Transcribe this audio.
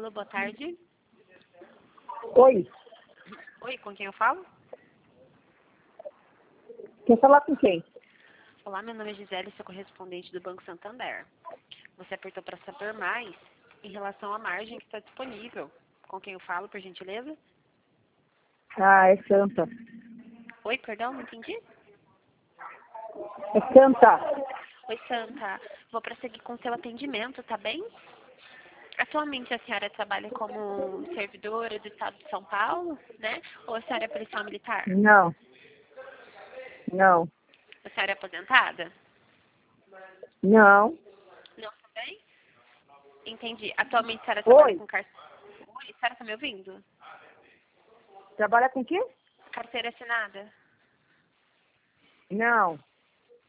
Alô, boa tarde. Oi, Oi, com quem eu falo? quer falar com quem? Olá, meu nome é Gisele, sou correspondente do Banco Santander. Você apertou para saber mais em relação à margem que está disponível. Com quem eu falo, por gentileza? Ah, é Santa. Oi, perdão, não entendi? É Santa. Oi, Santa. Vou prosseguir com o seu atendimento, tá bem? Atualmente a senhora trabalha como servidora do Estado de São Paulo, né? Ou a senhora é policial militar? Não, não, A senhora é aposentada? não. Não, também? Entendi. Atualmente a senhora trabalha Oi, com carteira... Oi, a senhora tá me ouvindo? trabalha com quem? Carteira assinada? Não.